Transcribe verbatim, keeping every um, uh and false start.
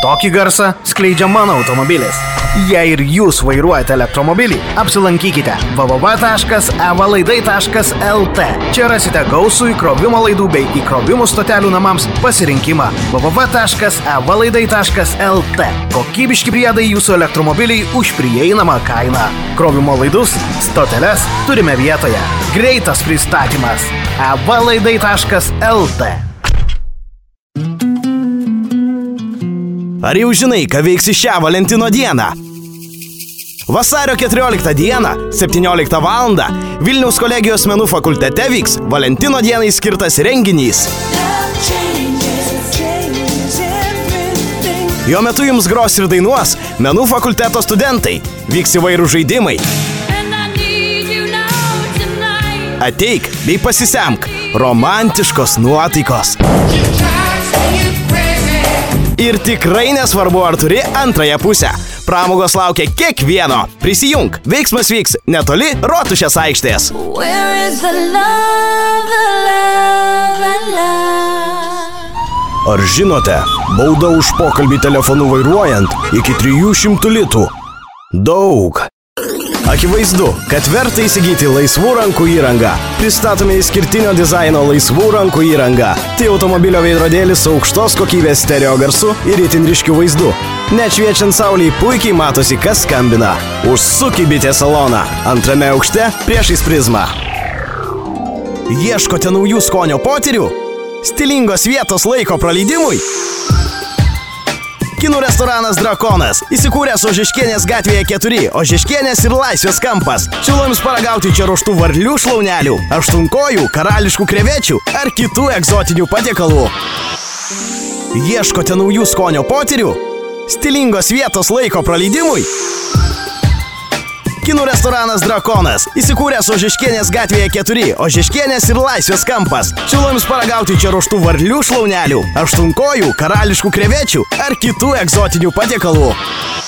Tokį garsą skleidžia mano automobilis. Jei ir jūs vairuojate elektromobilį, apsilankykite w w w taškas e v laidai taškas l t. Čia rasite gausų įkrovimo laidų bei įkrovimų stotelių namams pasirinkimą w w w taškas e v laidai taškas l t. Kokybiški priedai jūsų elektromobiliai už prieinamą kainą. Krovimo laidus, stoteles turime vietoje. Greitas pristatymas. e v laidai taškas l t. Ar jau žinai, ką veiksi šią Valentino dieną? Vasario keturioliktą dieną, septynioliktą valandą, Vilniaus kolegijos menų fakultete vyks Valentino dienai skirtas renginys. Jo metu jums gros ir dainuos menų fakulteto studentai, vyks įvairūs žaidimai. Ateik bei pasisemk romantiškos nuotaikos. Ir tikrai nesvarbu, ar turi antrąją pusę. Pramogos laukia kiekvieno. Prisijunk, veiksmas vyks netoli Rotušės aikštės. Ar žinote, bauda už pokalbį telefonu vairuojant iki trijų šimtų litų? Daug. Akivaizdu, kad verta įsigyti laisvų rankų įrangą. Pristatome išskirtinio dizaino laisvų rankų įrangą. Tai automobilio veidrodėlis su aukštos kokybės stereo garsu ir itin ryškiu vaizdu. Net šviečiant saulei puikiai matosi, kas skambina. Užsuk į bitės saloną. Antrame aukšte priešais prizmą. Ieškote naujų skonio potyrių? Stilingos vietos laiko praleidimui? Kinų restoranas Drakonas, įsikūręs Ožeškienės gatvėje keturi, Ožeškienės ir Laisvės kampas. Siūlau jums paragauti čia ruoštų varlių šlaunelių, aštuonkojų, karališkų krevečių ar kitų egzotinių patiekalų. Ieškote naujų skonio potyrių? Stilingos vietos laiko praleidimui? Kinų restoranas Drakonas, įsikūręs Ožeškienės gatvėje keturi, Ožeškienės ir Laisvės kampas. Siūlau jums paragauti čia ruoštų varlių šlaunelių, aštuonkojų, karališkų krevečių ar kitų egzotinių patiekalų.